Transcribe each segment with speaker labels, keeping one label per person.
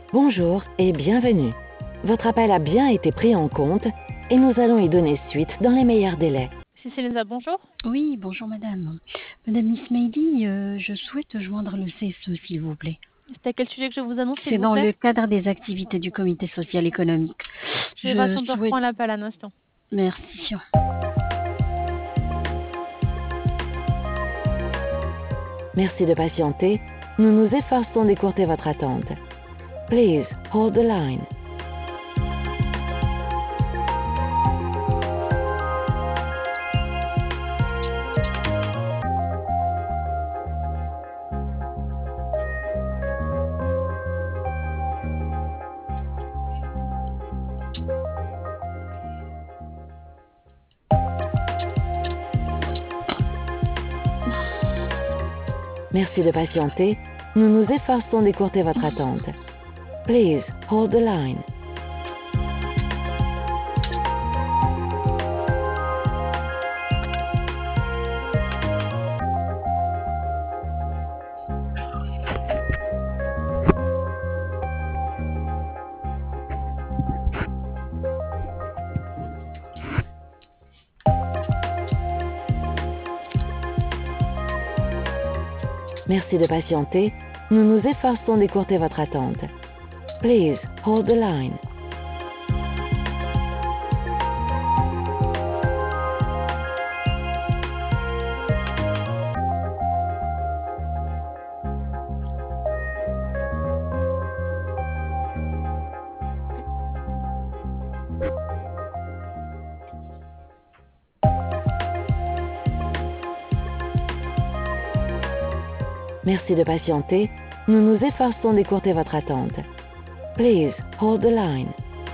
Speaker 1: Bonjour et bienvenue. Votre appel a bien été pris en compte et nous allons y donner suite dans les meilleurs délais.
Speaker 2: Cécilia, bonjour.
Speaker 3: Oui, bonjour madame. Madame Ismaili, je souhaite joindre le CSE, s'il vous plaît.
Speaker 2: C'est à quel sujet que je vous annonce, s'il
Speaker 3: C'est
Speaker 2: vous
Speaker 3: dans
Speaker 2: plaît?
Speaker 3: le cadre des activités du comité social économique.
Speaker 2: Je vais patienter, on reprend l'appel un instant.
Speaker 3: Merci.
Speaker 1: Merci de patienter. Nous nous efforçons d'écourter votre attente. Please hold the line. Merci de patienter. Nous nous efforçons d'écourter votre attente. Please hold the line. Merci de patienter. Nous nous efforçons d'écourter votre attente. Please hold the line. Merci de patienter. Nous nous efforçons d'écourter votre attente. Please hold the line.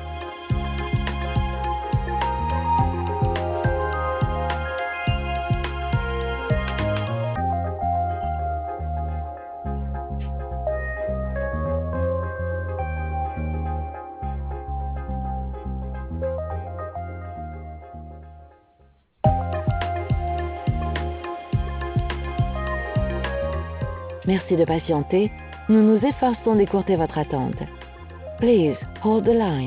Speaker 1: Merci de patienter. Nous nous efforçons d'écourter votre attente. Please hold the line.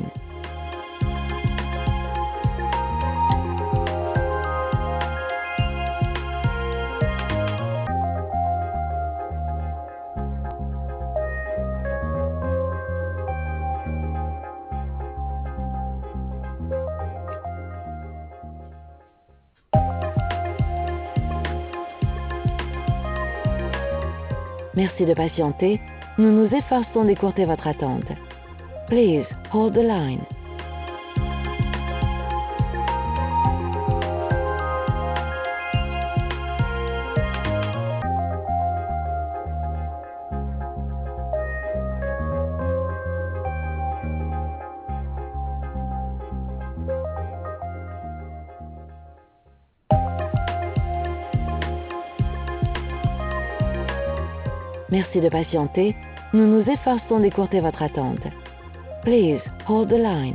Speaker 1: Merci de patienter. Nous nous efforçons d'écourter votre attente. Please hold the line. Merci de patienter. Nous nous efforçons d'écourter votre attente. Please hold the line.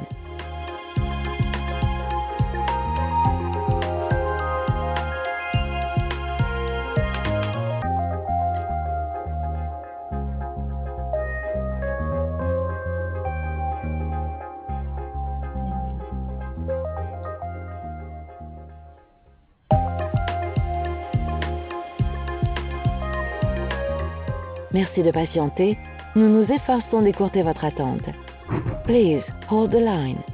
Speaker 1: Merci de patienter. Nous nous efforçons d'écourter votre attente. Please hold the line.